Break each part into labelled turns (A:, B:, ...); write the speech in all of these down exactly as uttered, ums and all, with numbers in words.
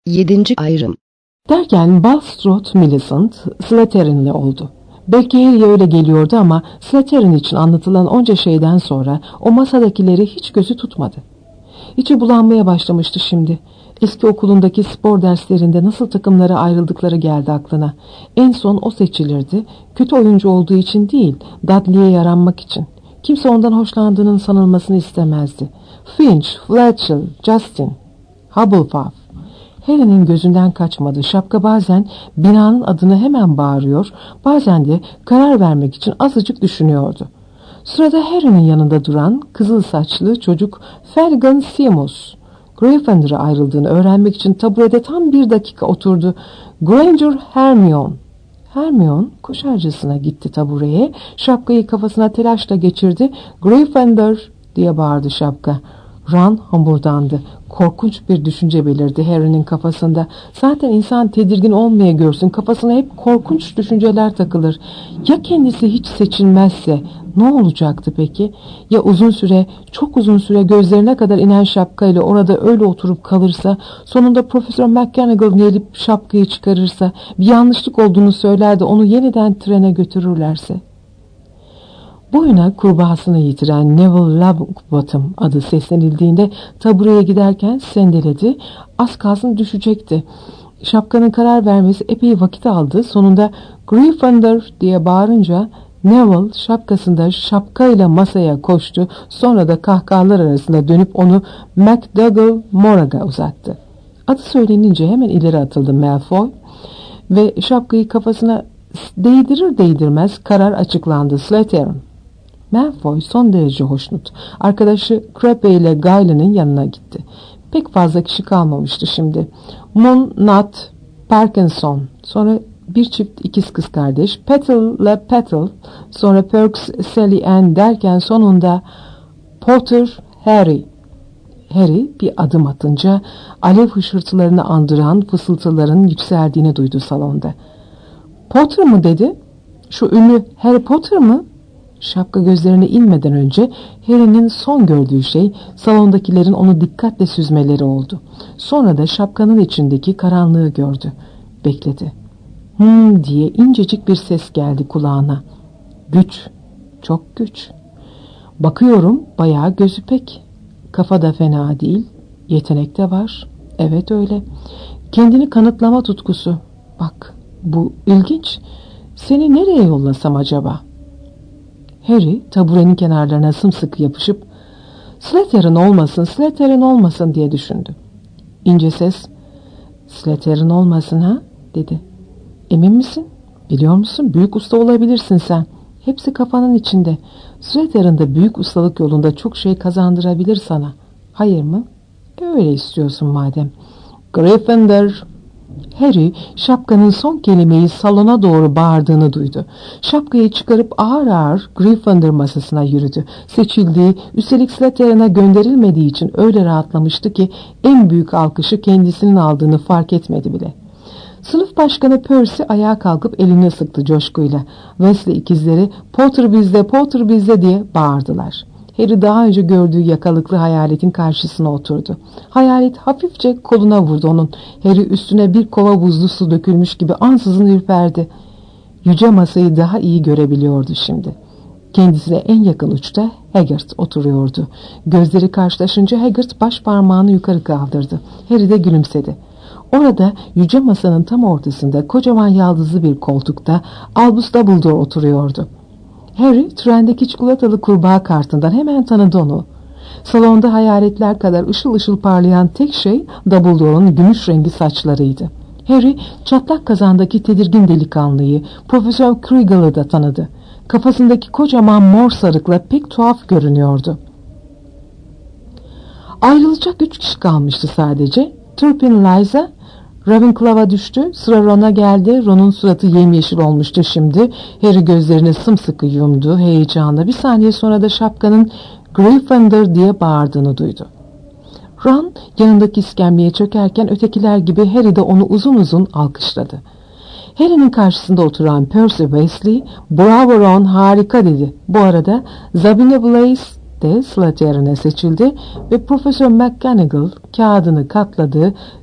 A: Yedinci ayrım.
B: Derken Bulstrode Millicent Slytherin'le oldu. Belki Harry'e öyle geliyordu ama Slytherin için anlatılan onca şeyden sonra o masadakileri hiç gözü tutmadı. İçi bulanmaya başlamıştı şimdi. Eski okulundaki spor derslerinde nasıl takımlara ayrıldıkları geldi aklına. En son o seçilirdi. Kötü oyuncu olduğu için değil, Dudley'e yaranmak için. Kimse ondan hoşlandığının sanılmasını istemezdi. Finch, Fletchel, Justin, Hubblepuff. Harry'nin gözünden kaçmadı. Şapka bazen binanın adını hemen bağırıyor, bazen de karar vermek için azıcık düşünüyordu. Sırada Harry'nin yanında duran kızıl saçlı çocuk Fergus Seamus, Gryffindor'a ayrıldığını öğrenmek için taburede tam bir dakika oturdu. Granger Hermione. Hermione koşarcasına gitti tabureye, şapkayı kafasına telaşla geçirdi. Gryffindor diye bağırdı şapka. Ron homurdandı. Korkunç bir düşünce belirdi Harry'nin kafasında. Zaten insan tedirgin olmaya görsün, kafasına hep korkunç düşünceler takılır. Ya kendisi hiç seçilmezse ne olacaktı peki? Ya uzun süre, çok uzun süre gözlerine kadar inen şapkayla orada öyle oturup kalırsa, sonunda Profesör McGonagall gelip şapkayı çıkarırsa, bir yanlışlık olduğunu söyler de onu yeniden trene götürürlerse? Boyuna kurbağasını yitiren Neville Longbottom adı seslenildiğinde tabureye giderken sendeledi, az kalsın düşecekti. Şapkanın karar vermesi epey vakit aldı. Sonunda Gryffindor diye bağırınca Neville şapkasında şapkayla masaya koştu. Sonra da kahkahalar arasında dönüp onu McDougal Morag'a uzattı. Adı söylenince hemen ileri atıldı Malfoy ve şapkayı kafasına değdirir değdirmez karar açıklandı. Slytherin. Malfoy son derece hoşnut. Arkadaşı Crabbe ile Guylia'nın yanına gitti. Pek fazla kişi kalmamıştı şimdi. Moon, Nut, Parkinson, sonra bir çift ikiz kız kardeş, Petal ile Petal, sonra Perks, Sally Ann derken sonunda Potter, Harry. Harry bir adım atınca alev hışırtılarını andıran fısıltıların yükseldiğini duydu salonda. Potter mı dedi? Şu ünlü Harry Potter mı? Şapka gözlerine inmeden önce Harry'nin son gördüğü şey salondakilerin onu dikkatle süzmeleri oldu. Sonra da şapkanın içindeki karanlığı gördü. Bekledi. Hmm diye incecik bir ses geldi kulağına. Güç, çok güç. Bakıyorum bayağı gözü pek. Kafa da fena değil, yetenek de var. Evet öyle. Kendini kanıtlama tutkusu. Bak bu ilginç. Seni nereye yollasam acaba? Harry taburenin kenarlarına sımsıkı yapışıp Slytherin olmasın, Slytherin olmasın diye düşündü. İnce ses, Slytherin olmasın ha dedi. Emin misin? Biliyor musun? Büyük usta olabilirsin sen. Hepsi kafanın içinde. Slytherin'de büyük ustalık yolunda çok şey kazandırabilir sana. Hayır mı? Öyle istiyorsun madem. Gryffindor. Harry şapkanın son kelimeyi salona doğru bağırdığını duydu. Şapkayı çıkarıp ağır ağır Gryffindor masasına yürüdü. Seçildiği, üstelik Slytherin'e gönderilmediği için öyle rahatlamıştı ki en büyük alkışı kendisinin aldığını fark etmedi bile. Sınıf başkanı Percy ayağa kalkıp elini sıktı coşkuyla. Weasley ikizleri Potter bizde, Potter bizde diye bağırdılar. Harry daha önce gördüğü yakalıklı hayaletin karşısına oturdu. Hayalet hafifçe koluna vurdu onun. Harry üstüne bir kova buzlu su dökülmüş gibi ansızın ürperdi. Yüce masayı daha iyi görebiliyordu şimdi. Kendisine en yakın uçta Hagrid oturuyordu. Gözleri karşılaşınca Hagrid baş parmağını yukarı kaldırdı. Harry de gülümsedi. Orada yüce masanın tam ortasında kocaman yaldızlı bir koltukta Albus Dumbledore oturuyordu. Harry trendeki çikolatalı kurbağa kartından hemen tanıdı onu. Salonda hayaletler kadar ışıl ışıl parlayan tek şey Dumbledore'un gümüş rengi saçlarıydı. Harry çatlak kazandaki tedirgin delikanlıyı, Profesör Krigal'ı da tanıdı. Kafasındaki kocaman mor sarıkla pek tuhaf görünüyordu. Ayrılacak üç kişi kalmıştı sadece. Turpin Liza Ravenclaw'a düştü. Sıra Ron'a geldi. Ron'un suratı yemyeşil olmuştu şimdi. Harry gözlerini sımsıkı yumdu heyecanla. Bir saniye sonra da şapkanın Gryffindor diye bağırdığını duydu. Ron yanındaki iskemleye çökerken ötekiler gibi Harry de onu uzun uzun alkışladı. Harry'nin karşısında oturan Percy Weasley, "Bravo Ron, harika" dedi. Bu arada Zabina Blaze de Slytherin'e seçildi ve Profesör McGonagall kağıdını katladı,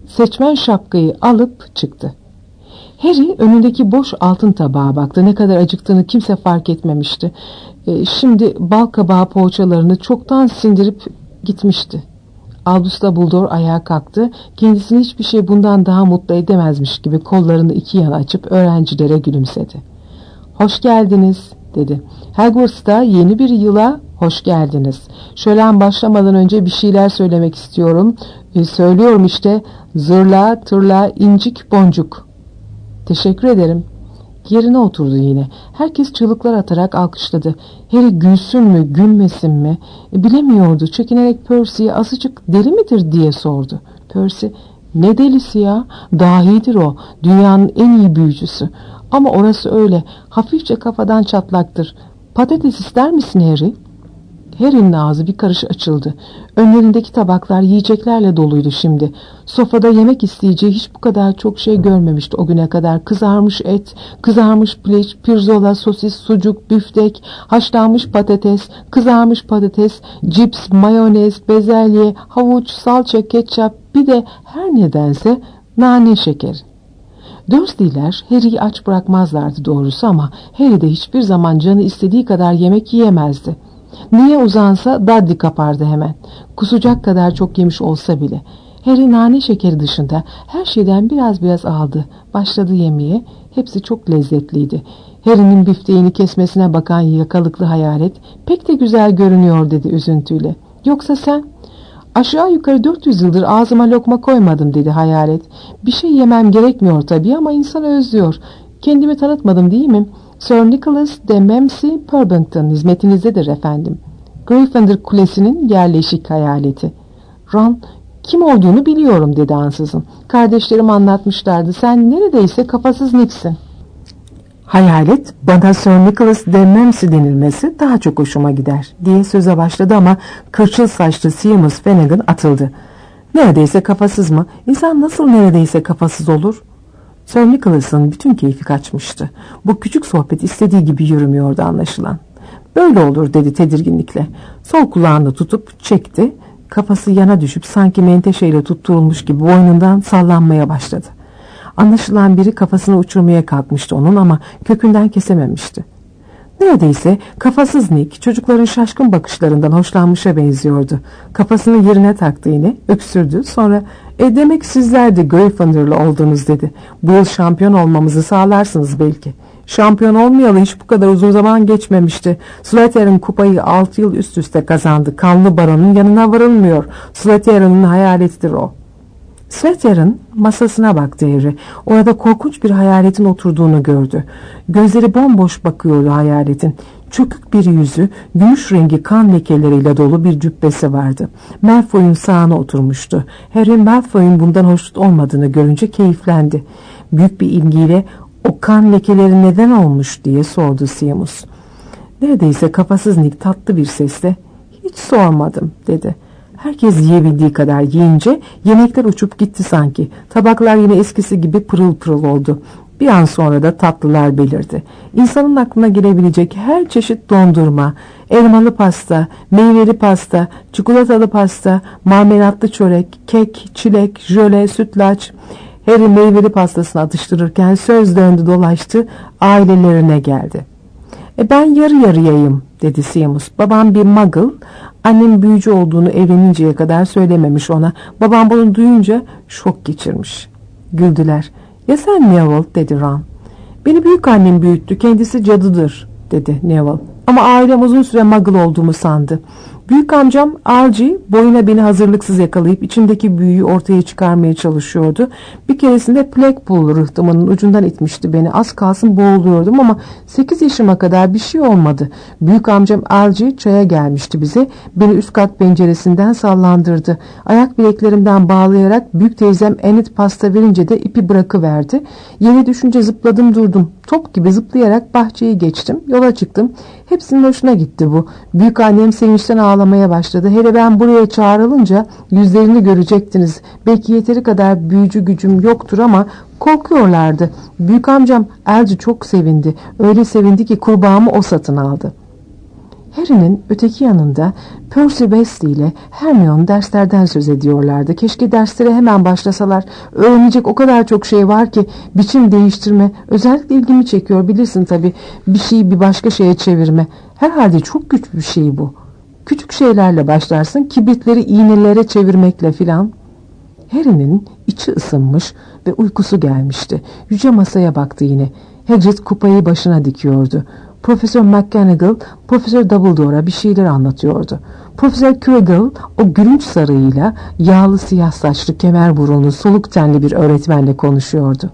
B: seçmen şapkayı alıp çıktı. Harry önündeki boş altın tabağa baktı. Ne kadar acıktığını kimse fark etmemişti. E, şimdi bal kabağı poğaçalarını çoktan sindirip gitmişti. Albus Dumbledore ayağa kalktı. Kendisini hiçbir şey bundan daha mutlu edemezmiş gibi kollarını iki yana açıp öğrencilere gülümsedi. "Hoş geldiniz," dedi. "Hogwarts'ta yeni bir yıla hoş geldiniz. Şölen başlamadan önce bir şeyler söylemek istiyorum. E, söylüyorum işte. Zırla, tırla, incik, boncuk." "Teşekkür ederim." Yerine oturdu yine. Herkes çığlıklar atarak alkışladı. Harry gülsün mü, gülmesin mi? E, bilemiyordu. Çekinerek Percy'ye azıcık deli midir diye sordu. Percy, "Ne delisi ya? Dahidir o. Dünyanın en iyi büyücüsü. Ama orası öyle. Hafifçe kafadan çatlaktır. Patates ister misin Harry?" Harry'nin ağzı bir karış açıldı. Önlerindeki tabaklar yiyeceklerle doluydu şimdi. Sofrada yemek isteyeceği hiç bu kadar çok şey görmemişti o güne kadar. Kızarmış et, kızarmış pilav, pirzola, sosis, sucuk, büftek, haşlanmış patates, kızarmış patates, cips, mayonez, bezelye, havuç, salça, ketçap, bir de her nedense nane şekeri. Dursley'ler Harry'yi aç bırakmazlardı doğrusu ama Harry de hiçbir zaman canı istediği kadar yemek yiyemezdi. Niye uzansa Dudley kapardı hemen. Kusacak kadar çok yemiş olsa bile. Harry nane şekeri dışında her şeyden biraz biraz aldı. Başladı yemeye. Hepsi çok lezzetliydi. Harry'nin bifteğini kesmesine bakan yakalıklı hayalet pek de güzel görünüyor dedi üzüntüyle. "Yoksa sen?" "Aşağı yukarı dört yüz yıldır ağzıma lokma koymadım," dedi hayalet. "Bir şey yemem gerekmiyor tabii ama insan özlüyor. Kendimi tanıtmadım değil mi? Sir Nicholas de Memcy Purbington hizmetinizdedir efendim. Gryffindor Kulesi'nin yerleşik hayaleti." "Ron, kim olduğunu biliyorum," dedi ansızın. "Kardeşlerim anlatmışlardı. Sen neredeyse kafasız Nick'sin." "Hayalet, bana Sir Nicholas de Memcy denilmesi daha çok hoşuma gider," diye söze başladı ama kırçıl saçlı Seamus Finnegan atıldı. "Neredeyse kafasız mı? İnsan nasıl neredeyse kafasız olur?" Sir Nicholas'ın bütün keyfi kaçmıştı. Bu küçük sohbet istediği gibi yürümüyordu anlaşılan. "Böyle olur," dedi tedirginlikle. Sol kulağını tutup çekti. Kafası yana düşüp sanki menteşeyle tutturulmuş gibi boynundan sallanmaya başladı. Anlaşılan biri kafasını uçurmaya kalkmıştı onun ama kökünden kesememişti. Neredeyse kafasız Nick çocukların şaşkın bakışlarından hoşlanmışa benziyordu. Kafasını yerine taktı yine, öksürdü. Sonra "E demek sizler de Gryffindorlu oldunuz," dedi. "Bu yıl şampiyon olmamızı sağlarsınız belki." "Şampiyon olmayalı hiç bu kadar uzun zaman geçmemişti. Slytherin kupayı altı yıl üst üste kazandı. Kanlı baronun yanına varılmıyor. Slytherin'in hayaletidir o." Slytherin masasına baktı Harry. Orada korkunç bir hayaletin oturduğunu gördü. Gözleri bomboş bakıyordu hayaletin. Çökük bir yüzü, gümüş rengi kan lekeleriyle dolu bir cübbesi vardı. Malfoy'un sağına oturmuştu. Harry Malfoy'un bundan hoşnut olmadığını görünce keyiflendi. Büyük bir ilgiyle "O kan lekeleri neden olmuş?" diye sordu Seamus. Neredeyse kafasız Nick tatlı bir sesle "Hiç sormadım," dedi. Herkes yiyebildiği kadar yiyince yemekler uçup gitti sanki. Tabaklar yine eskisi gibi pırıl pırıl oldu. Bir an sonra da tatlılar belirdi. İnsanın aklına gelebilecek her çeşit dondurma, elmalı pasta, meyveli pasta, çikolatalı pasta, marmelatlı çörek, kek, çilek, jöle, sütlaç. Harry meyveli pastasını atıştırırken söz döndü dolaştı, ailelerine geldi. E ben yarı yarıyayım," dedi Seamus. "Babam bir muggle. Annem büyücü olduğunu evleninceye kadar söylememiş ona. Babam bunu duyunca şok geçirmiş." Güldüler. "Ya sen Neville?" dedi Ron. "Beni büyük annem büyüttü. Kendisi cadıdır," dedi Neville. "Ama ailem uzun süre muggle olduğumu sandı. Büyük amcam Archie boyuna beni hazırlıksız yakalayıp içimdeki büyüyü ortaya çıkarmaya çalışıyordu. Bir keresinde Blackpool rıhtımının ucundan itmişti beni. Az kalsın boğuluyordum ama sekiz yaşıma kadar bir şey olmadı. Büyük amcam Archie çaya gelmişti bize. Beni üst kat penceresinden sallandırdı. Ayak bileklerimden bağlayarak büyük teyzem Enid pasta verince de ipi bırakıverdi. Yere düşünce zıpladım durdum. Top gibi zıplayarak bahçeyi geçtim. Yola çıktım. Hepsinin hoşuna gitti bu. Büyük annem sevinçten ağlamaya başladı. Hele ben buraya çağrılınca yüzlerini görecektiniz. Belki yeteri kadar büyücü gücüm yoktur ama korkuyorlardı. Büyük amcam Elci çok sevindi. Öyle sevindi ki kurbağamı o satın aldı." Harry'nin öteki yanında Percy Weasley ile Hermione derslerden söz ediyorlardı. Keşke derslere hemen başlasalar. Öğrenecek o kadar çok şey var ki biçim değiştirme özellikle ilgimi çekiyor. Bilirsin tabii, bir şeyi bir başka şeye çevirme. Herhalde çok güç bir şey bu. Küçük şeylerle başlarsın, kibritleri iğnelere çevirmekle filan. Harry'nin içi ısınmış ve uykusu gelmişti. Yüce masaya baktı yine. Hagrid kupayı başına dikiyordu. Profesör McGonagall, Profesör Dumbledore'a bir şeyler anlatıyordu. Profesör Quirrell, o gülünç sarığıyla yağlı siyah saçlı, kemer burunlu, soluk tenli bir öğretmenle konuşuyordu.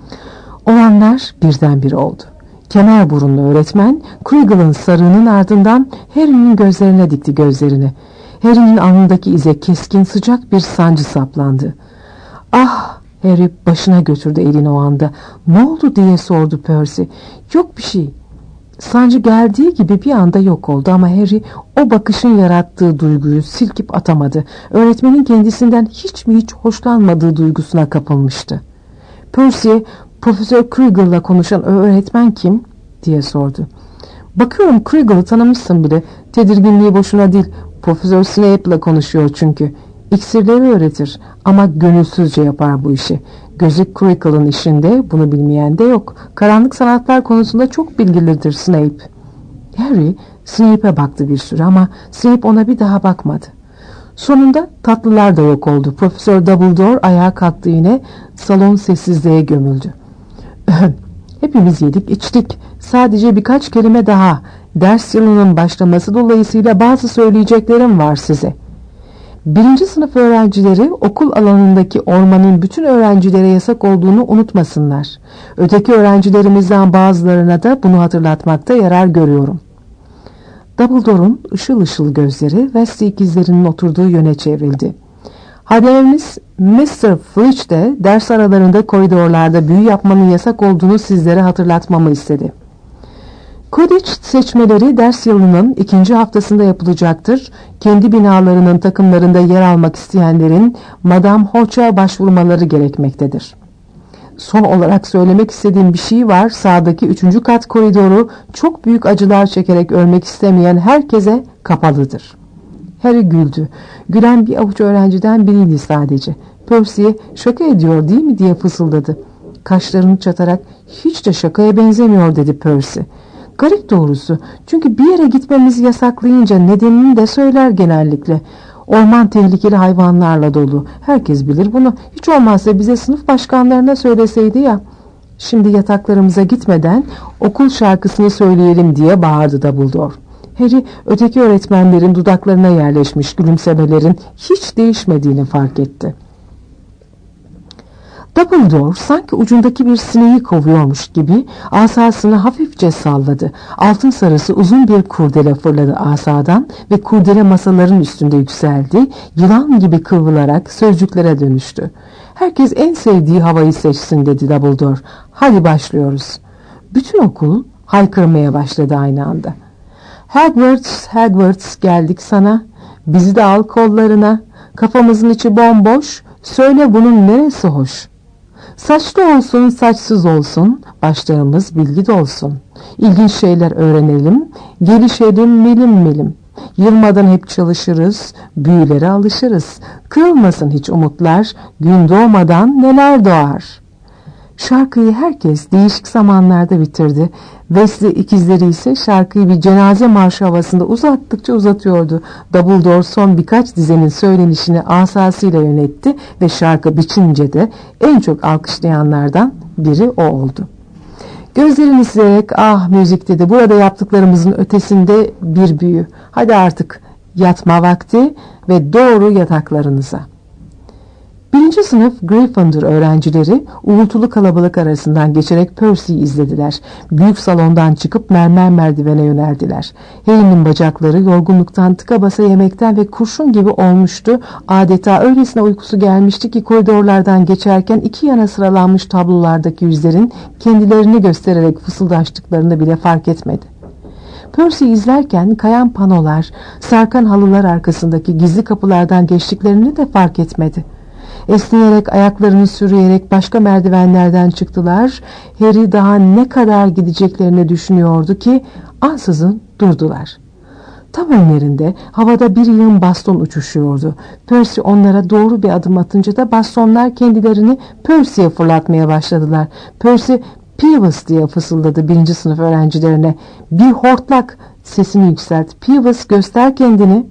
B: Olanlar birdenbire oldu. Kemer burunlu öğretmen, Quirrell'ın sarığının ardından Harry'nin gözlerine dikti gözlerini. Harry'nin alnındaki ize keskin, sıcak bir sancı saplandı. "Ah!" Harry başına götürdü elini o anda. "Ne oldu?" diye sordu Percy. "Yok bir şey." Sancı geldiği gibi bir anda yok oldu ama Harry o bakışın yarattığı duyguyu silkip atamadı. Öğretmenin kendisinden hiç mi hiç hoşlanmadığı duygusuna kapılmıştı. Percy'ye "Profesör Quirrell'la konuşan öğretmen kim?" diye sordu. "Bakıyorum Quirrell'ı tanımışsın bile. Tedirginliği boşuna değil. Profesör Snape'la konuşuyor çünkü. İksirleri öğretir ama gönülsüzce yapar bu işi. Gözü Quirrell'ın işinde, bunu bilmeyen de yok. Karanlık sanatlar konusunda çok bilgilidir Snape." Harry Snape'e baktı bir süre ama Snape ona bir daha bakmadı. Sonunda tatlılar da yok oldu. Profesör Dumbledore ayağa kalktı yine. Salon sessizliğe gömüldü. "Hepimiz yedik içtik. Sadece birkaç kelime daha. Ders yılının başlaması dolayısıyla bazı söyleyeceklerim var size. Birinci sınıf öğrencileri okul alanındaki ormanın bütün öğrencilere yasak olduğunu unutmasınlar. Öteki öğrencilerimizden bazılarına da bunu hatırlatmakta yarar görüyorum." Dumbledore'un ışıl ışıl gözleri Weasley ikizlerinin oturduğu yöne çevrildi. "Hademimiz mister Filch de ders aralarında koridorlarda büyü yapmanın yasak olduğunu sizlere hatırlatmamı istedi. Quidditch seçmeleri ders yılının ikinci haftasında yapılacaktır. Kendi binalarının takımlarında yer almak isteyenlerin Madame Hoach'a başvurmaları gerekmektedir. Son olarak söylemek istediğim bir şey var. Sağdaki üçüncü kat koridoru çok büyük acılar çekerek ölmek istemeyen herkese kapalıdır." Harry güldü. Gülen bir avuç öğrenciden biriydi sadece. Percy'ye "Şaka ediyor değil mi?" diye fısıldadı. Kaşlarını çatarak "Hiç de şakaya benzemiyor." dedi Percy. "Garip doğrusu. Çünkü bir yere gitmemizi yasaklayınca nedenini de söyler genellikle. Orman tehlikeli hayvanlarla dolu. Herkes bilir bunu. Hiç olmazsa bize sınıf başkanlarına söyleseydi ya." "Şimdi yataklarımıza gitmeden okul şarkısını söyleyelim." diye bağırdı Dumbledore. Harry öteki öğretmenlerin dudaklarına yerleşmiş gülümsemelerin hiç değişmediğini fark etti. Dumbledore sanki ucundaki bir sineği kovuyormuş gibi asasını hafifçe salladı. Altın sarısı uzun bir kurdele fırladı asadan ve kurdele masaların üstünde yükseldi. Yılan gibi kıvrılarak sözcüklere dönüştü. "Herkes en sevdiği havayı seçsin." dedi Dumbledore. "Hadi başlıyoruz." Bütün okul haykırmaya başladı aynı anda. "Hogwarts, Hogwarts geldik sana. Bizi de al kollarına. Kafamızın içi bomboş. Söyle bunun neresi hoş? Saçlı olsun, saçsız olsun, başlarımız bilgi dolsun. İlginç şeyler öğrenelim, gelişelim milim milim. Yılmadan hep çalışırız, büyülere alışırız. Kırılmasın hiç umutlar, gün doğmadan neler doğar." Şarkıyı herkes değişik zamanlarda bitirdi. Weasley ikizleri ise şarkıyı bir cenaze marşı havasında uzattıkça uzatıyordu. Dumbledore son birkaç dizenin söylenişini asasıyla yönetti ve şarkı biçince de en çok alkışlayanlardan biri o oldu. Gözlerini silerek "Ah müzik" dedi. "Burada yaptıklarımızın ötesinde bir büyü. Hadi artık yatma vakti ve doğru yataklarınıza." Birinci sınıf Gryffindor öğrencileri uğultulu kalabalık arasından geçerek Percy'yi izlediler. Büyük salondan çıkıp mermer merdivene yöneldiler. Harry'nin bacakları yorgunluktan, tıka basa yemekten ve kurşun gibi olmuştu. Adeta öylesine uykusu gelmişti ki koridorlardan geçerken iki yana sıralanmış tablolardaki yüzlerin kendilerini göstererek fısıldaştıklarını bile fark etmedi. Percy izlerken kayan panolar, sarkan halılar arkasındaki gizli kapılardan geçtiklerini de fark etmedi. Esneyerek, ayaklarını sürüyerek başka merdivenlerden çıktılar. Harry daha ne kadar gideceklerini düşünüyordu ki ansızın durdular. Tam önlerinde havada bir yığın baston uçuşuyordu. Percy onlara doğru bir adım atınca da bastonlar kendilerini Percy'ye fırlatmaya başladılar. Percy "Peeves" diye fısıldadı birinci sınıf öğrencilerine. "Bir hortlak, sesini yükselt. Peeves, göster kendini."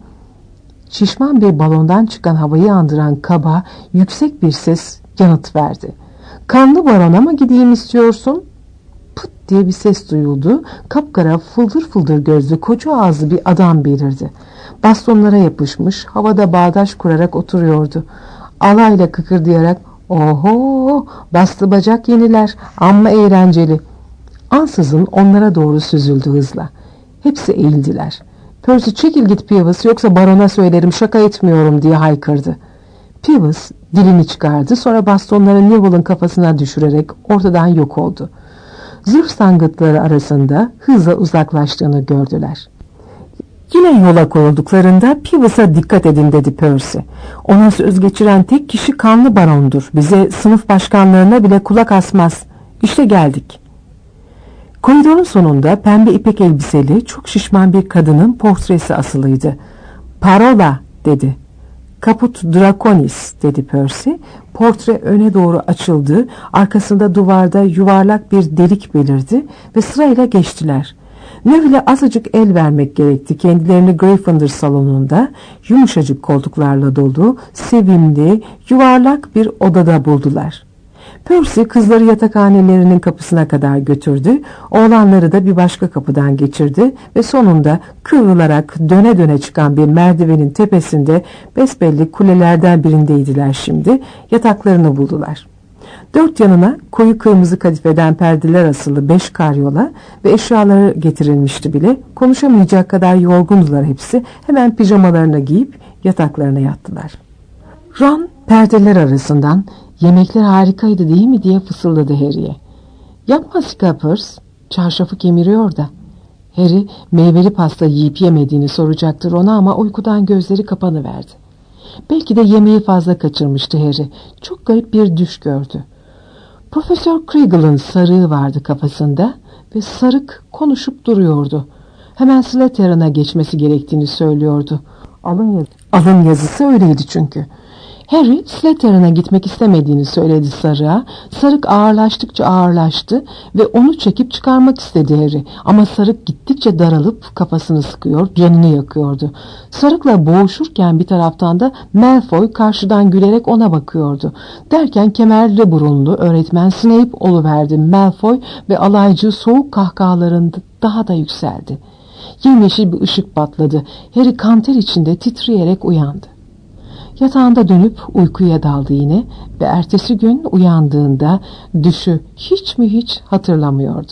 B: Şişman bir balondan çıkan havayı andıran kaba, yüksek bir ses yanıt verdi. "Kanlı barona mı gideyim istiyorsun?" Pıt diye bir ses duyuldu. Kapkara, fıldır fıldır gözlü, koca ağızlı bir adam belirdi. Bastonlara yapışmış, havada bağdaş kurarak oturuyordu. Alayla kıkırdayarak "Oho, bastı bacak yeniler, amma eğlenceli." Ansızın onlara doğru süzüldü hızla. Hepsi eğildiler. "Percy, çekil git Peeves, yoksa barona söylerim, şaka etmiyorum," diye haykırdı. Peeves dilini çıkardı, sonra bastonları Neville'ın kafasına düşürerek ortadan yok oldu. Zırh sangıtları arasında hızla uzaklaştığını gördüler. Yine yola koyulduklarında "Peeves'a dikkat edin," dedi Percy. "Ona söz geçiren tek kişi kanlı barondur. Bize, sınıf başkanlarına bile kulak asmaz. İşte geldik." Koridorun sonunda pembe ipek elbiseli, çok şişman bir kadının portresi asılıydı. "Parola," dedi. "Caput Draconis," dedi Percy. Portre öne doğru açıldı. Arkasında duvarda yuvarlak bir delik belirdi ve sırayla geçtiler. Neville'e azıcık el vermek gerekti. Kendilerini Gryffindor salonunda yumuşacık koltuklarla dolu, sevimli, yuvarlak bir odada buldular. Percy kızları yatakhanelerinin kapısına kadar götürdü. Oğlanları da bir başka kapıdan geçirdi ve sonunda kıvrılarak döne döne çıkan bir merdivenin tepesinde, besbelli kulelerden birindeydiler şimdi. Yataklarını buldular. Dört yanına koyu kırmızı kadifeden perdeler asılı beş karyola ve eşyaları getirilmişti bile. Konuşamayacak kadar yorgundular hepsi. Hemen pijamalarını giyip yataklarına yattılar. Ron perdeler arasından "Yemekler harikaydı değil mi?" diye fısıldadı Harry'e. "Yapma Scappers, çarşafı kemiriyor da." Harry meyveli pasta yiyip yemediğini soracaktı ona ama uykudan gözleri kapanıverdi. Belki de yemeği fazla kaçırmıştı Harry. Çok garip bir düş gördü. Profesör Kriggle'ın sarığı vardı kafasında ve sarık konuşup duruyordu. Hemen Slytherin'a geçmesi gerektiğini söylüyordu. Alın, yaz Alın yazısı öyleydi çünkü. Harry Slytherin'a gitmek istemediğini söyledi sarığa. Sarık ağırlaştıkça ağırlaştı ve onu çekip çıkarmak istedi Harry. Ama sarık gittikçe daralıp kafasını sıkıyor, canını yakıyordu. Sarıkla boğuşurken bir taraftan da Malfoy karşıdan gülerek ona bakıyordu. Derken kemerli burunlu öğretmen Snape oluverdi Malfoy ve alaycı soğuk kahkahalarında daha da yükseldi. Yemyeşil bir ışık patladı. Harry kanter içinde titreyerek uyandı. Yatağında dönüp uykuya daldı yine ve ertesi gün uyandığında düşü hiç mi hiç hatırlamıyordu.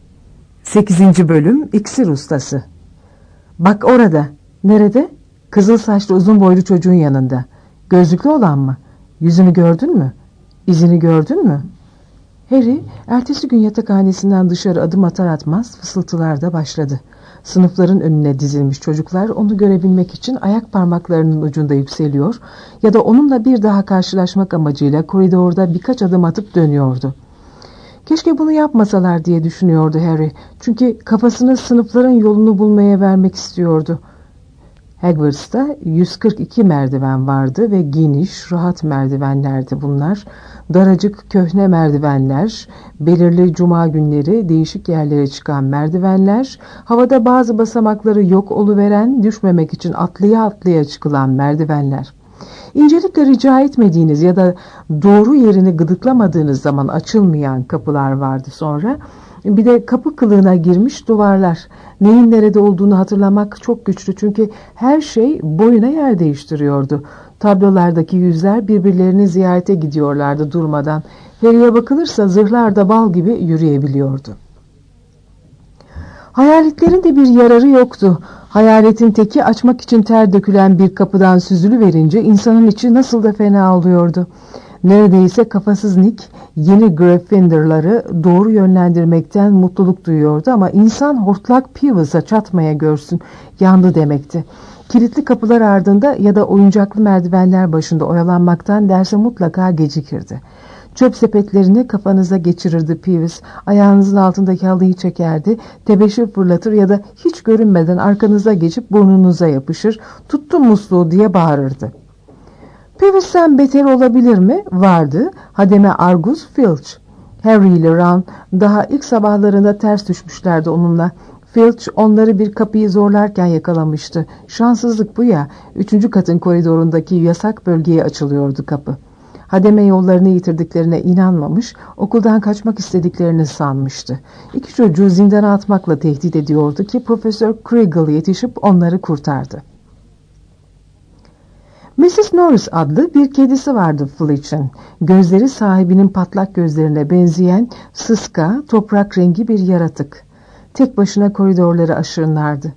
B: sekizinci bölüm İksir Ustası. "Bak orada." "Nerede?" "Kızıl saçlı uzun boylu çocuğun yanında." "Gözlüklü olan mı? Yüzünü gördün mü? İzini gördün mü?" Harry ertesi gün yatakhanesinden dışarı adım atar atmaz fısıltılar da başladı. Sınıfların önüne dizilmiş çocuklar onu görebilmek için ayak parmaklarının ucunda yükseliyor ya da onunla bir daha karşılaşmak amacıyla koridorda birkaç adım atıp dönüyordu. Keşke bunu yapmasalar diye düşünüyordu Harry. Çünkü kafasını sınıfların yolunu bulmaya vermek istiyordu. Hogwarts'ta yüz kırk iki merdiven vardı ve geniş, rahat merdivenlerdi bunlar. Daracık köhne merdivenler, belirli cuma günleri değişik yerlere çıkan merdivenler, havada bazı basamakları yok oluveren, düşmemek için atlaya atlaya çıkılan merdivenler. İncelikle rica etmediğiniz ya da doğru yerini gıdıklamadığınız zaman açılmayan kapılar vardı sonra. Bir de kapı kılığına girmiş duvarlar. Neyin nerede olduğunu hatırlamak çok güçlü çünkü her şey boyuna yer değiştiriyordu. Tablolardaki yüzler birbirlerini ziyarete gidiyorlardı durmadan. Harry'e bakılırsa zırhlar da bal gibi yürüyebiliyordu. Hayaletlerin de bir yararı yoktu. Hayaletin teki açmak için ter dökülen bir kapıdan süzülüverince insanın içi nasıl da fena oluyordu. Neredeyse kafasız Nick yeni Gryffindor'ları doğru yönlendirmekten mutluluk duyuyordu ama insan hortlak Peeves'a çatmaya görsün yandı demekti. Kilitli kapılar ardında ya da oyuncaklı merdivenler başında oyalanmaktan derse mutlaka gecikirdi. Çöp sepetlerini kafanıza geçirirdi Peeves. Ayağınızın altındaki halıyı çekerdi, tebeşir fırlatır ya da hiç görünmeden arkanıza geçip burnunuza yapışır, tuttum musluğu diye bağırırdı. Peeves'ten beter olabilir mi? Vardı. Hademe Argus Filch. Harry ile Ron daha ilk sabahlarında ters düşmüşlerdi onunla. Filch onları bir kapıyı zorlarken yakalamıştı. Şanssızlık bu ya. Üçüncü katın koridorundaki yasak bölgeye açılıyordu kapı. Hademe yollarını yitirdiklerine inanmamış, okuldan kaçmak istediklerini sanmıştı. İki çocuğu zindana atmakla tehdit ediyordu ki Profesör Krigal yetişip onları kurtardı. missus Norris adlı bir kedisi vardı Filch'in. Gözleri sahibinin patlak gözlerine benzeyen sıska, toprak rengi bir yaratık. Tek başına koridorları aşırınlardı.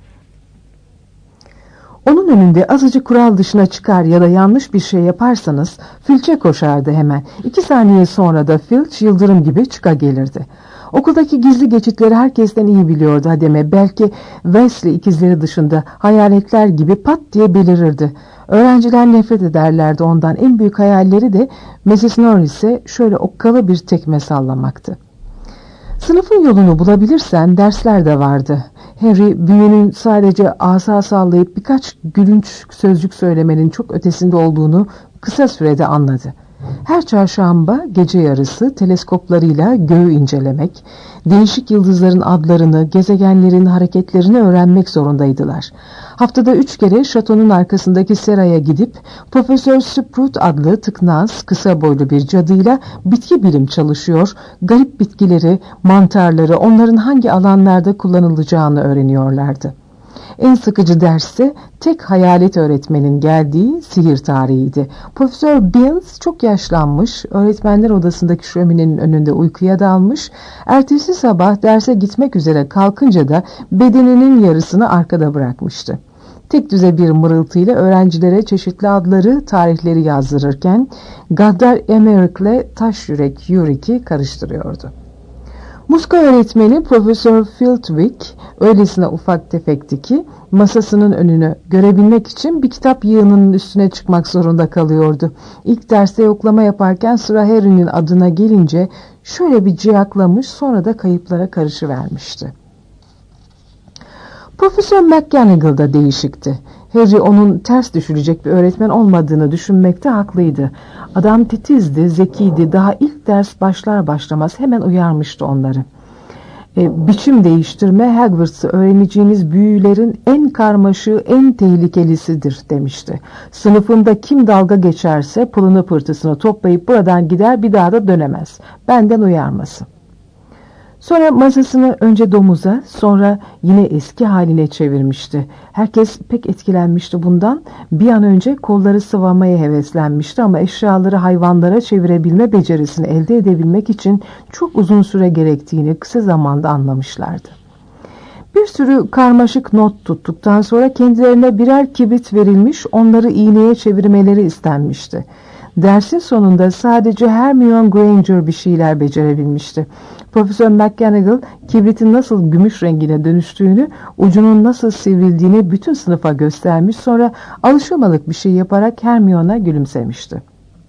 B: Onun önünde azıcık kural dışına çıkar ya da yanlış bir şey yaparsanız Filch'e koşardı hemen. İki saniye sonra da Filch yıldırım gibi çıka gelirdi. Okuldaki gizli geçitleri herkesten iyi biliyordu Hademe. Belki Wesley ikizleri dışında hayaletler gibi pat diye belirirdi. Öğrenciler nefret ederlerdi ondan. En büyük hayalleri de missus Norris'e şöyle okkalı bir tekme sallamaktı. Sınıfın yolunu bulabilirsen dersler de vardı. Harry büyünün sadece asa sallayıp birkaç gülünç sözcük söylemenin çok ötesinde olduğunu kısa sürede anladı. Her çarşamba gece yarısı teleskoplarıyla göğü incelemek, değişik yıldızların adlarını, gezegenlerin hareketlerini öğrenmek zorundaydılar. Haftada üç kere şatonun arkasındaki seraya gidip Profesör Sprout adlı tıknaz, kısa boylu bir cadıyla bitki bilim çalışıyor, garip bitkileri, mantarları, onların hangi alanlarda kullanılacağını öğreniyorlardı. En sıkıcı dersi tek hayalet öğretmenin geldiği sihir tarihiydi. Profesör Beals çok yaşlanmış, öğretmenler odasındaki şöminenin önünde uykuya dalmış, ertesi sabah derse gitmek üzere kalkınca da bedeninin yarısını arkada bırakmıştı. Tek düze bir mırıltıyla öğrencilere çeşitli adları, tarihleri yazdırırken gaddar Emeric'le taş yürek Yurik'i karıştırıyordu. Muska öğretmeni Profesör Fieldwick öylesine ufak tefekti ki masasının önünü görebilmek için bir kitap yığınının üstüne çıkmak zorunda kalıyordu. İlk derste yoklama yaparken sıra Harry'nin adına gelince şöyle bir ciyaklamış, sonra da kayıplara karışıvermişti. Profesör McGonagall da değişikti. Harry onun ters düşürecek bir öğretmen olmadığını düşünmekte haklıydı. Adam titizdi, zekiydi. Daha ilk ders başlar başlamaz hemen uyarmıştı onları. E, biçim değiştirme Hogwarts'ı öğreneceğiniz büyülerin en karmaşığı, en tehlikelisidir demişti. Sınıfında kim dalga geçerse pılını pırtısını toplayıp buradan gider, bir daha da dönemez. Benden uyarması. Sonra masasını önce domuza, sonra yine eski haline çevirmişti. Herkes pek etkilenmişti bundan. Bir an önce kolları sıvamaya heveslenmişti ama eşyaları hayvanlara çevirebilme becerisini elde edebilmek için çok uzun süre gerektiğini kısa zamanda anlamışlardı. Bir sürü karmaşık not tuttuktan sonra kendilerine birer kibrit verilmiş, onları iğneye çevirmeleri istenmişti. Dersin sonunda sadece Hermione Granger bir şeyler becerebilmişti. Profesör McGonagall kibritin nasıl gümüş rengine dönüştüğünü, ucunun nasıl sivrildiğini bütün sınıfa göstermiş, sonra alışılmadık bir şey yaparak Hermione'a gülümsemişti.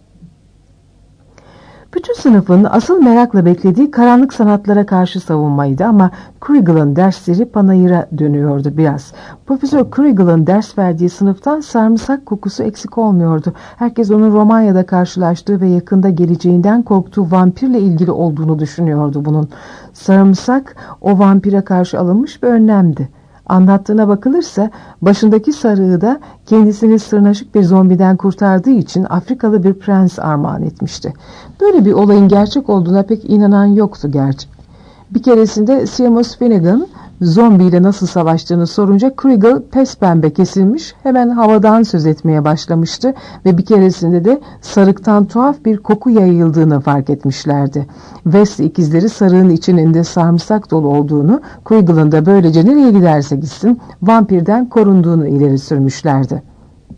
B: Bütün sınıfın asıl merakla beklediği karanlık sanatlara karşı savunmaydı ama Krigal'ın dersleri panayıra dönüyordu biraz. Profesör Krigal'ın ders verdiği sınıftan sarımsak kokusu eksik olmuyordu. Herkes onun Romanya'da karşılaştığı ve yakında geleceğinden korktuğu vampirle ilgili olduğunu düşünüyordu bunun. Sarımsak o vampire karşı alınmış bir önlemdi. Anlattığına bakılırsa başındaki sarığı da kendisini sırnaşık bir zombiden kurtardığı için Afrikalı bir prens armağan etmişti. Böyle bir olayın gerçek olduğuna pek inanan yoktu gerçi. Bir keresinde Seamus Finnegan zombiyle nasıl savaştığını sorunca Krigal pes pembe kesilmiş, hemen havadan söz etmeye başlamıştı ve bir keresinde de sarıktan tuhaf bir koku yayıldığını fark etmişlerdi. Wesley ikizleri sarığın içinde sarımsak dolu olduğunu, Krigal'ın da böylece nereye giderse gitsin vampirden korunduğunu ileri sürmüşlerdi.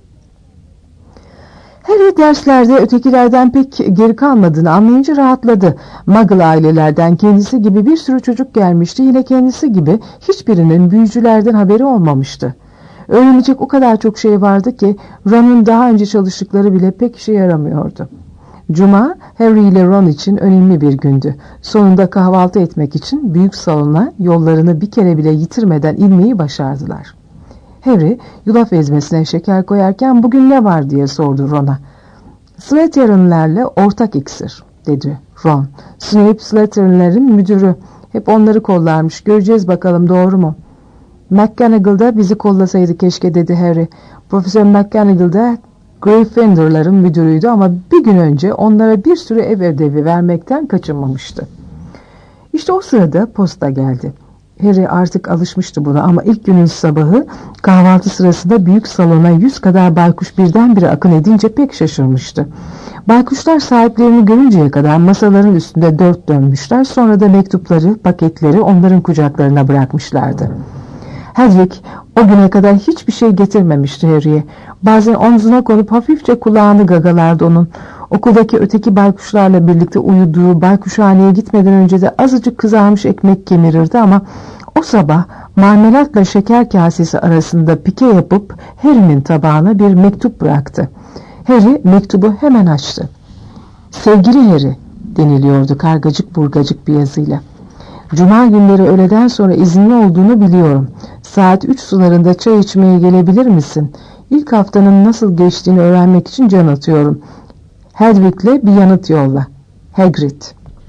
B: Harry derslerde ötekilerden pek geri kalmadığını anlayınca rahatladı. Muggle ailelerden kendisi gibi bir sürü çocuk gelmişti. Yine kendisi gibi hiçbirinin büyücülerden haberi olmamıştı. Öğrenecek o kadar çok şey vardı ki Ron'un daha önce çalıştıkları bile pek işe yaramıyordu. Cuma, Harry ile Ron için önemli bir gündü. Sonunda kahvaltı etmek için büyük salona yollarını bir kere bile yitirmeden inmeyi başardılar. Harry, yulaf ezmesine şeker koyarken bugün ne var diye sordu Ron'a. Slytherin'lerle ortak iksir, dedi Ron. Snape Slytherin'lerin müdürü. Hep onları kollarmış. Göreceğiz bakalım, doğru mu? McGonagall da bizi kollasaydı keşke, dedi Harry. Profesör McGonagall da Gryffindor'ların müdürüydü ama bir gün önce onlara bir sürü ev ödevi vermekten kaçınmamıştı. İşte o sırada posta geldi. Harry artık alışmıştı buna ama ilk günün sabahı kahvaltı sırasında büyük salona yüz kadar baykuş birdenbire akın edince pek şaşırmıştı. Baykuşlar sahiplerini görünceye kadar masaların üstünde dört dönmüşler, sonra da mektupları, paketleri onların kucaklarına bırakmışlardı. Hedwig o güne kadar hiçbir şey getirmemişti Harry'e. Bazen omzuna konup hafifçe kulağını gagalardı onun. Okuldaki öteki baykuşlarla birlikte uyuduğu baykuşhaneye gitmeden önce de azıcık kızarmış ekmek kemirirdi ama o sabah marmelatla şeker kasesi arasında pike yapıp Harry'nin tabağına bir mektup bıraktı. Harry mektubu hemen açtı. Sevgili Harry deniliyordu kargacık burgacık bir yazıyla. Cuma günleri öğleden sonra izinli olduğunu biliyorum. Saat üç sularında çay içmeye gelebilir misin? İlk haftanın nasıl geçtiğini öğrenmek için can atıyorum. Hedwig'le bir yanıt yolla. Hagrid.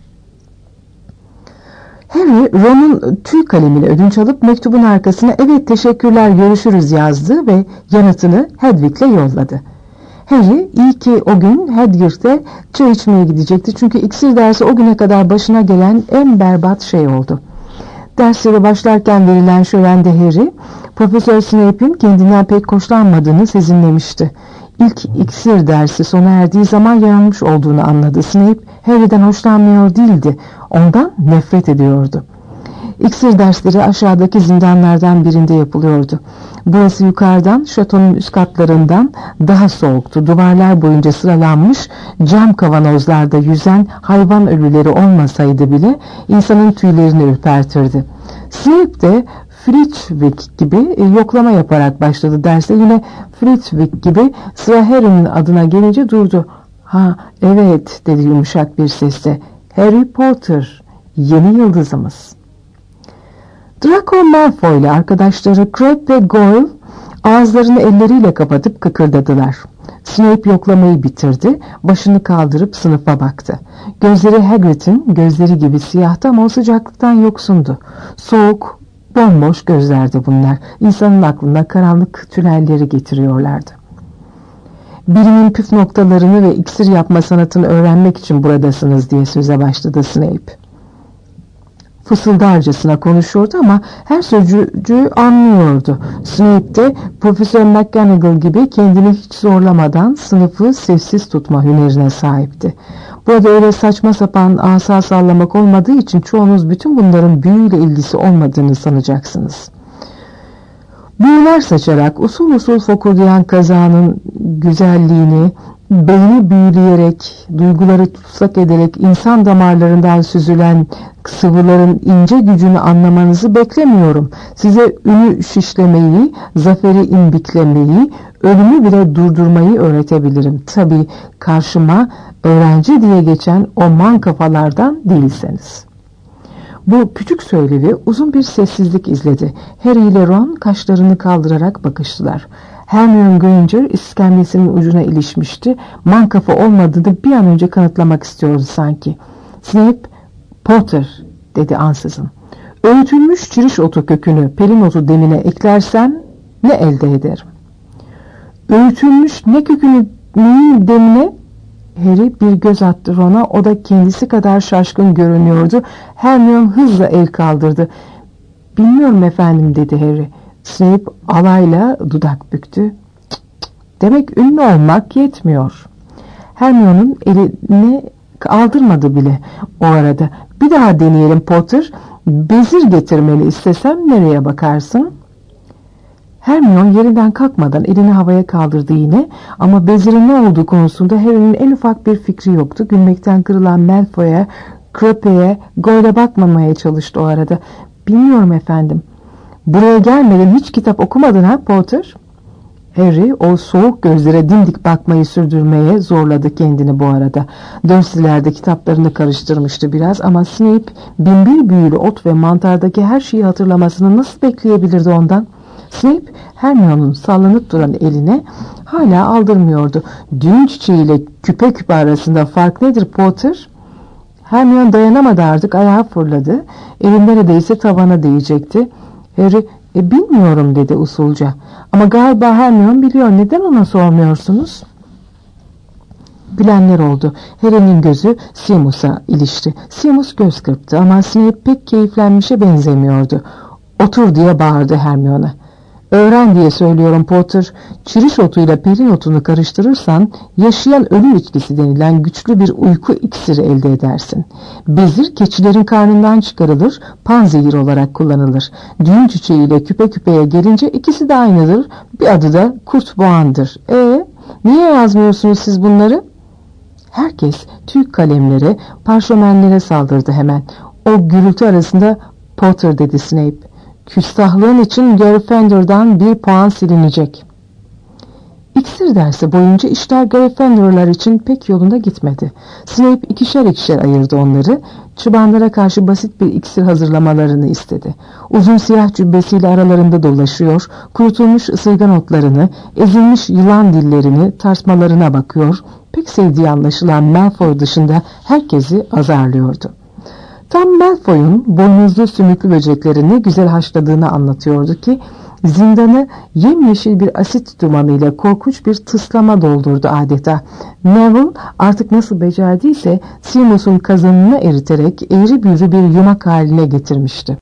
B: Harry, Ron'un tüy kalemiyle ödünç alıp mektubun arkasına evet teşekkürler görüşürüz yazdı ve yanıtını Hedwig'le yolladı. Harry iyi ki o gün Hagrid'e çay içmeye gidecekti çünkü iksir dersi o güne kadar başına gelen en berbat şey oldu. Derslere başlarken verilen şölende Harry, Profesör Snape'in kendinden pek hoşlanmadığını sezinlemişti. İlk iksir dersi sona erdiği zaman yanılmış olduğunu anladı. Snape, Harry'den hoşlanmıyor değildi, ondan nefret ediyordu. İksir dersleri aşağıdaki zindanlardan birinde yapılıyordu. Burası yukarıdan, şatonun üst katlarından daha soğuktu. Duvarlar boyunca sıralanmış cam kavanozlarda yüzen hayvan ölüleri olmasaydı bile insanın tüylerini ürpertirdi. Snape de Flitwick gibi yoklama yaparak başladı derse. Yine Flitwick gibi sıra Harry'nin adına gelince durdu. Ha evet, dedi yumuşak bir sesle. Harry Potter, yeni yıldızımız. Draco Malfoy ile arkadaşları Crabbe ve Goyle ağızlarını elleriyle kapatıp kıkırdadılar. Snape yoklamayı bitirdi, başını kaldırıp sınıfa baktı. Gözleri Hagrid'in gözleri gibi siyahtı ama o sıcaklıktan yoksundu. Soğuk, bomboş gözlerdi bunlar. İnsanın aklına karanlık tünelleri getiriyorlardı. Bilimin püf noktalarını ve iksir yapma sanatını öğrenmek için buradasınız diye söze başladı Snape. Fısıldarcasına konuşuyordu ama her sözcüğü anlıyordu. Snape de Profesör McGonagall gibi kendini hiç zorlamadan sınıfı sessiz tutma hünerine sahipti. Burada öyle saçma sapan asa sallamak olmadığı için çoğunuz bütün bunların büyüyle ilgisi olmadığını sanacaksınız. Büyüler saçarak usul usul fokurdayan kazanın güzelliğini, beyni büyüleyerek, duyguları tutsak ederek insan damarlarından süzülen sıvıların ince gücünü anlamanızı beklemiyorum. Size ünü şişlemeyi, zaferi imbiklemeyi, ölümü bile durdurmayı öğretebilirim. Tabii karşıma öğrenci diye geçen o man kafalardan değilseniz. Bu küçük söylevi uzun bir sessizlik izledi. Harry ile Ron kaşlarını kaldırarak bakıştılar. Hermione Granger iskemlesinin ucuna ilişmişti. Man kafa olmadığını bir an önce kanıtlamak istiyordu sanki. Snape, Potter, dedi ansızın. Öğütülmüş çiriş otu kökünü pelin otu demine eklersem ne elde ederim? Öğütülmüş ne kökünü neyin demine? Harry bir göz attı Ron'a. O da kendisi kadar şaşkın görünüyordu. Hermione hızla el kaldırdı. Bilmiyorum efendim, dedi Harry. Snape alayla dudak büktü. Cık cık, demek ünlü olmak yetmiyor. Hermione'un elini aldırmadı bile o arada. Bir daha deneyelim Potter. Bezir getirmeni istesem nereye bakarsın? Hermione yerinden kalkmadan elini havaya kaldırdı yine ama bezirin ne olduğu konusunda Harry'nin en ufak bir fikri yoktu. Gülmekten kırılan Malfoy'a, Crabbe'ye, Goyle'a bakmamaya çalıştı o arada. Bilmiyorum efendim. Buraya gelmeden hiç kitap okumadın ha Potter? Harry o soğuk gözlere dimdik bakmayı sürdürmeye zorladı kendini bu arada. Dursley'lerde kitaplarını karıştırmıştı biraz ama Snape binbir büyülü ot ve mantardaki her şeyi hatırlamasını nasıl bekleyebilirdi ondan? Snape Hermione'un sallanıp duran eline hala aldırmıyordu. Düğün çiçeğiyle küpe küpe arasında fark nedir Potter? Hermione dayanamadı artık, ayağa fırladı. Eli neredeyse tavana değecekti. Harry e, bilmiyorum dedi usulca. Ama galiba Hermione biliyor. Neden ona sormuyorsunuz? Gülenler oldu. Harry'nin gözü Seamus'a ilişti. Seamus göz kırptı ama Snape pek keyiflenmişe benzemiyordu. Otur diye bağırdı Hermione. Öğren diye söylüyorum Potter. Çiriş otuyla perin otunu karıştırırsan yaşayan ölüm içkisi denilen güçlü bir uyku iksiri elde edersin. Bezir keçilerin karnından çıkarılır, panzehir olarak kullanılır. Düğün çiçeğiyle küpe küpeye gelince ikisi de aynıdır. Bir adı da kurt boğandır. E niye yazmıyorsunuz siz bunları? Herkes tüy kalemlere, parşömenlere saldırdı hemen. O gürültü arasında Potter dedi Snape. Küstahlığın için Gryffindor'dan bir puan silinecek. İksir dersi boyunca işler Gryffindor'lar için pek yolunda gitmedi. Snape ikişer ikişer ayırdı onları. Çıbanlara karşı basit bir iksir hazırlamalarını istedi. Uzun siyah cübbesiyle aralarında dolaşıyor, kurutulmuş ısırgan otlarını, ezilmiş yılan dillerini tartmalarına bakıyor, pek sevdiği anlaşılan Malfoy dışında herkesi azarlıyordu. Tam Malfoy'un boynuzlu sümüklü böceklerini güzel haşladığını anlatıyordu ki zindanı yemyeşil bir asit dumanıyla korkunç bir tıslama doldurdu adeta. Neville artık nasıl becerdiyse Seamus'un kazanını eriterek eğri büğrü bir yumak haline getirmişti.